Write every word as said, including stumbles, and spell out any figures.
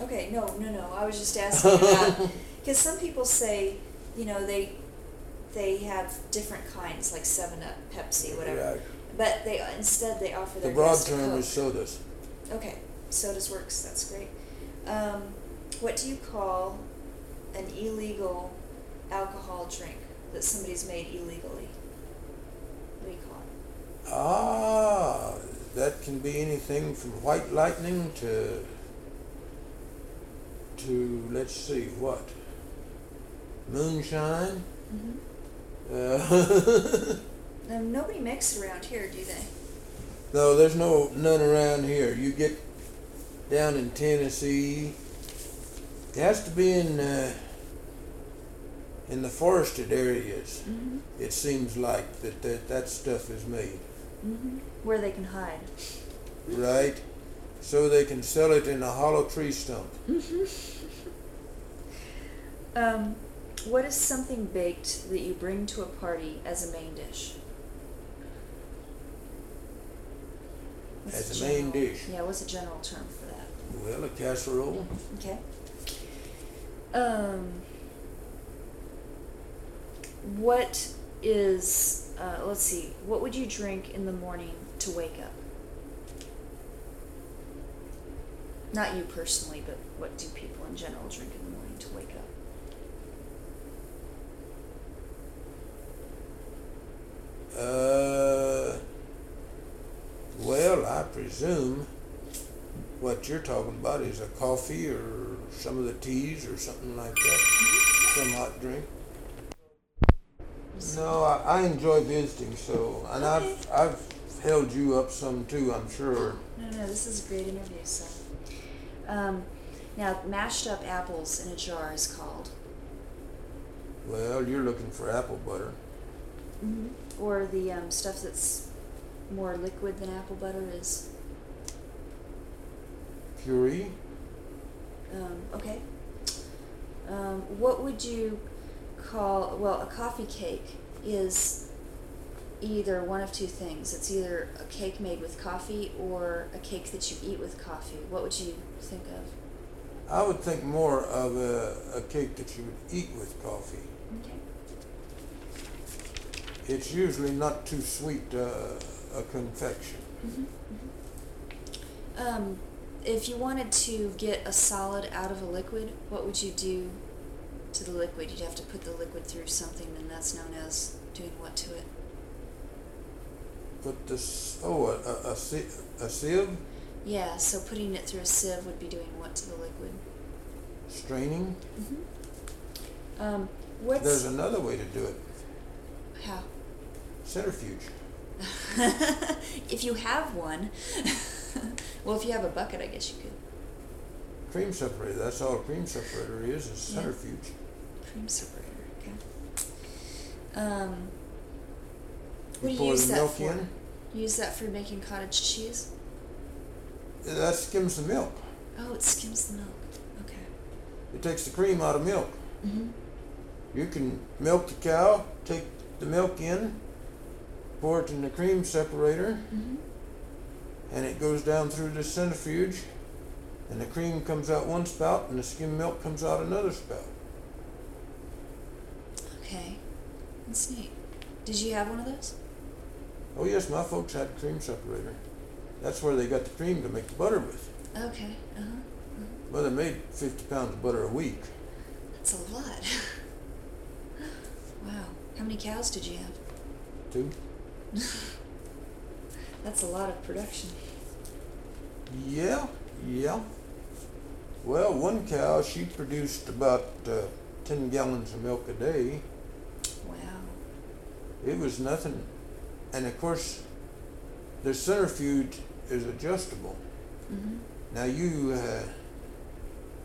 Okay, no, no, no, I was just asking about, because some people say, you know, they, they have different kinds, like seven up, Pepsi, whatever. Right. But they, instead they offer their The broad guests a term Coke. is sodas. Okay, sodas works, that's great. Um, what do you call an illegal alcohol drink that somebody's made illegally? What do you call it? Ah, that can be anything from white lightning to, to let's see, what? Moonshine? Mm-hmm. Uh, Now, nobody makes it around here, do they? no, there's no none around here. You get down in Tennessee. It has to be in uh, in the forested areas. Mm-hmm. It seems like that that, that stuff is made, Mm-hmm. Where they can hide. right? So they can sell it in a hollow tree stump. Um, what is something baked that you bring to a party as a main dish? What's As the a main general- dish. Yeah, what's a general term for that? Well, a casserole. Okay. Um, what is, uh, let's see, what would you drink in the morning to wake up? Not you personally, but what do people in general drink in the morning to wake up? Uh, well, I presume what you're talking about is a coffee or some of the teas or something like that. Some hot drink. No, I, I enjoy visiting, so, and Okay. I've, I've held you up some too, I'm sure. No, no, this is a great interview, so. Um, now, mashed up apples in a jar is called. Well, you're looking for apple butter. Mm-hmm. Or the um, stuff that's more liquid than apple butter is. Puree. Um, okay. Um, what would you call, well, a coffee cake is either one of two things. It's either a cake made with coffee or a cake that you eat with coffee. What would you think of? I would think more of a, a cake that you would eat with coffee. Okay. It's usually not too sweet, uh, a confection. Mm-hmm. Mm-hmm. Um, if you wanted to get a solid out of a liquid, what would you do to the liquid? You'd have to put the liquid through something, and that's known as doing what to it? Put this, oh, a, a, a, sie- a sieve, Yeah, so putting it through a sieve would be doing what to the liquid? straining. Mm-hmm. Um, what's... There's another way to do it. How? Centrifuge. If you have one. Well, if you have a bucket, I guess you could. Cream separator, that's all a cream separator is, is Yeah. centrifuge. Cream separator, okay. Um, what do You you pour use the that milk for? in. You use that for making cottage cheese? That skims the milk. Oh, it skims the milk. Okay. It takes the cream out of milk. Mm-hmm. You can milk the cow, take the milk in, pour it in the cream separator, Mm-hmm. and it goes down through the centrifuge, and the cream comes out one spout, and the skim milk comes out another spout. Okay. That's neat. Did you have one of those? Oh yes, my folks had a cream separator. That's where they got the cream to make the butter with. Okay. Uh-huh. uh-huh. Well, they made fifty pounds of butter a week. That's a lot. Wow. How many cows did you have? Two. That's a lot of production. Yeah, yeah. Well, one cow, she produced about uh, ten gallons of milk a day. Wow. It was nothing. And of course, the centrifuge is adjustable. Mm-hmm. Now you uh,